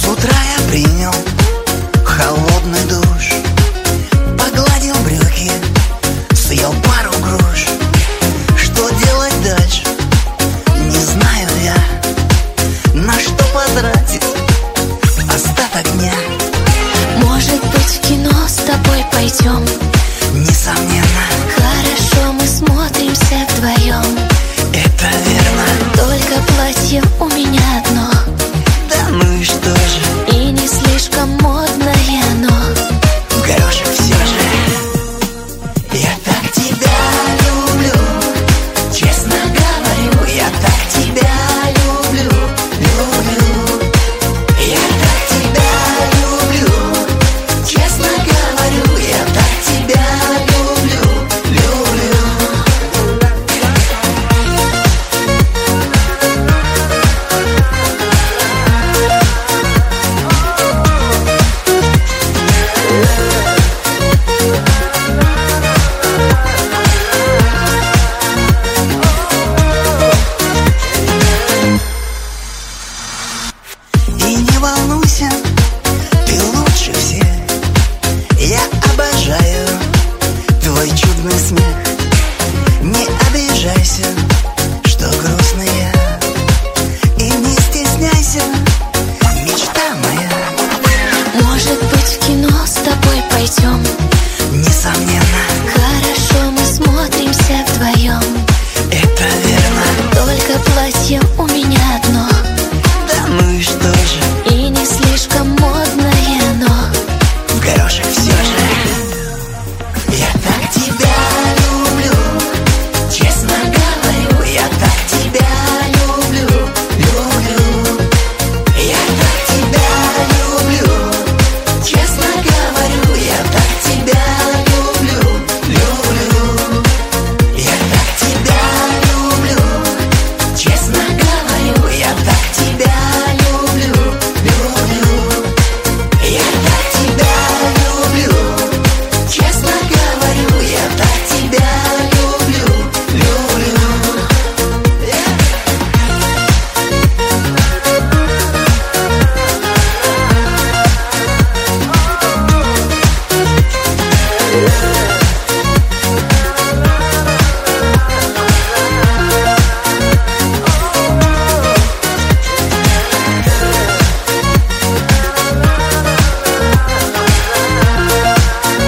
утра я принял холодный душ, погладил брюки, съел пару груш. Что делать дальше, не знаю я. На что потратить остаток дня? Может быть, в кино с тобой пойдем? Несомненно. Хорошо, мы смотримся вдвоем. Это верно. Только платье у меня одно. Да ну и что же? И не слишком модное оно. Горошек все же. Я так тебя люблю, честно говорю. Я так тебя люблю, люблю. Я так тебя люблю, честно говорю. Я так тебя люблю, люблю. И не волнуйся, ты лучше всех. Я обожаю твой чудный смех.